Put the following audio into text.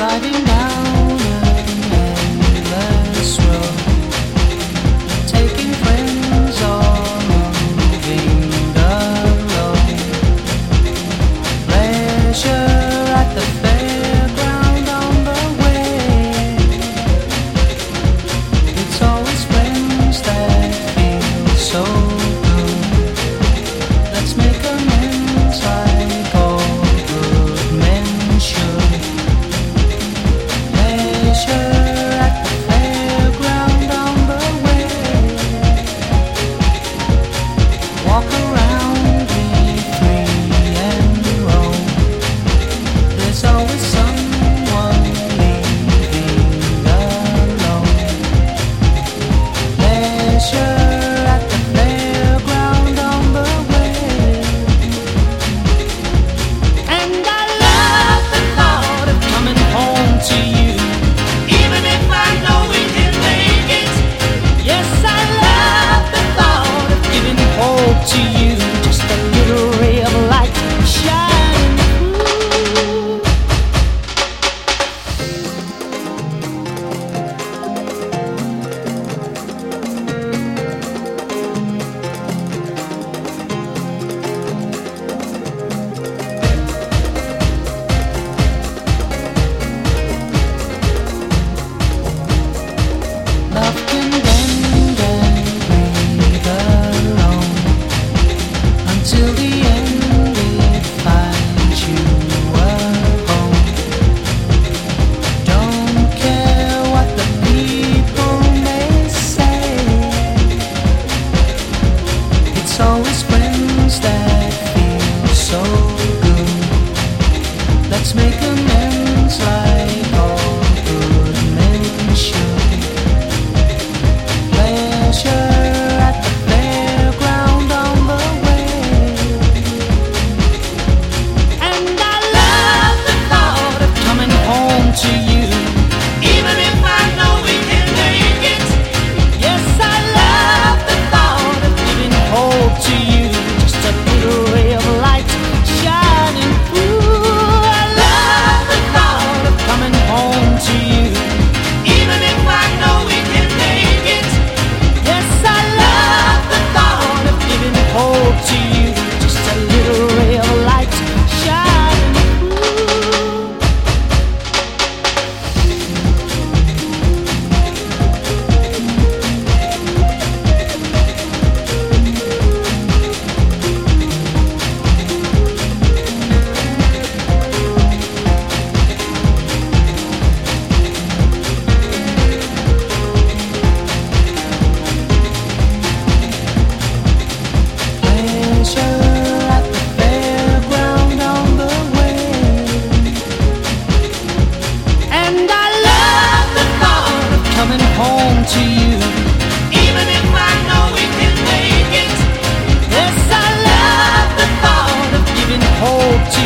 Driving down an endless road, taking friends or moving alone. Pleasure at the fairground on the way. It's always friends that feel so good. Let's make amends like all good men should. At the fairground on the way. Walk around, be free and roam. There's always someone leaving alone. Leisure at the fairground on the way. And I love the thought of coming home to you. To you, just a little ray of light shining through. Love can bend and breathe alone till the end it finds you at home. Don't care what the people may say. It's always friends that feel so good. Let's make amends like all good men should. Pleasure at the fairground on the way. To you, even if I know we can make it. Yes, I love the thought of giving hope to you, just a little ray of light shining through. I love the thought of coming home to you, even if I know we can make it. Yes, I love the thought of giving hope to you, just a little ray of light shining through. At the fairground on the way. And I love the thought of coming home to you, even if I know we can make it. Yes, I love the thought of giving hope to